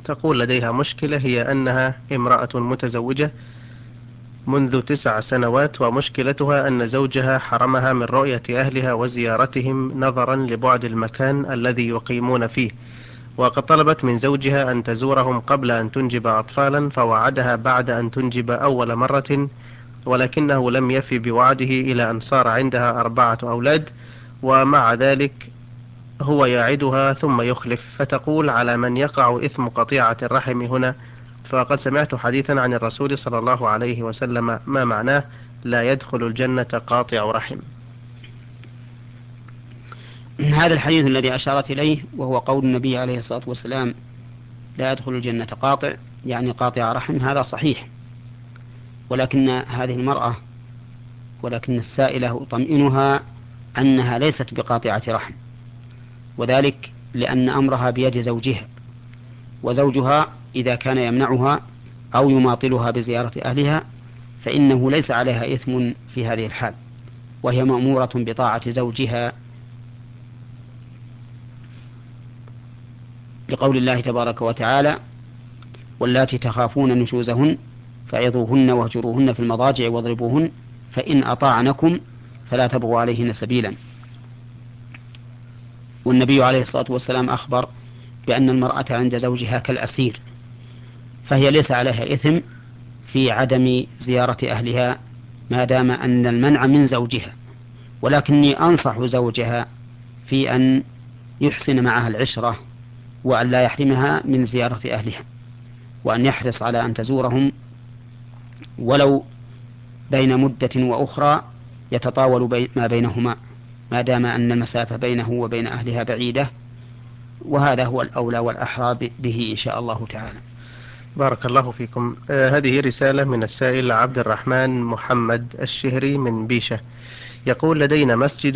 تقول لديها مشكلة، هي أنها امرأة متزوجة منذ 9 سنوات، ومشكلتها أن زوجها حرمها من رؤية أهلها وزيارتهم نظرا لبعد المكان الذي يقيمون فيه، وقد طلبت من زوجها أن تزورهم قبل أن تنجب أطفالا، فوعدها بعد أن تنجب أول مرة، ولكنه لم يفي بوعده إلى أن صار عندها 4 أولاد، ومع ذلك هو يعدها ثم يخلف. فتقول: على من يقع إثم قطيعة الرحم هنا؟ فقد سمعت حديثا عن الرسول صلى الله عليه وسلم ما معناه: لا يدخل الجنة قاطع رحم. هذا الحديث الذي أشارت إليه وهو قول النبي عليه الصلاة والسلام لا يدخل الجنة قاطع، يعني قاطع رحم، هذا صحيح. ولكن هذه المرأة، ولكن السائلة أطمئنها أنها ليست بقاطعة رحم، وذلك لأن أمرها بيد زوجها، وزوجها إذا كان يمنعها أو يماطلها بزيارة أهلها فإنه ليس عليها إثم في هذه الحال، وهي مأمورة بطاعة زوجها، لقول الله تبارك وتعالى: واللاتي تخافون نشوزهن فعظوهن واهجروهن في المضاجع واضربوهن فإن أطاعنكم فلا تبغوا عليهن سبيلا. والنبي عليه الصلاة والسلام أخبر بأن المرأة عند زوجها كالأسير، فهي ليس عليها إثم في عدم زيارة أهلها ما دام أن المنع من زوجها، ولكني أنصح زوجها في أن يحسن معها العشرة، وأن لا يحرمها من زيارة أهلها، وأن يحرص على أن تزورهم ولو بين مدة وأخرى يتطاول ما بينهما، ما دام أن المسافة بينه وبين أهلها بعيدة، وهذا هو الأولى والأحرى به إن شاء الله تعالى. بارك الله فيكم. هذه رسالة من السائل عبد الرحمن محمد الشهري من بيشة، يقول: لدينا مسجد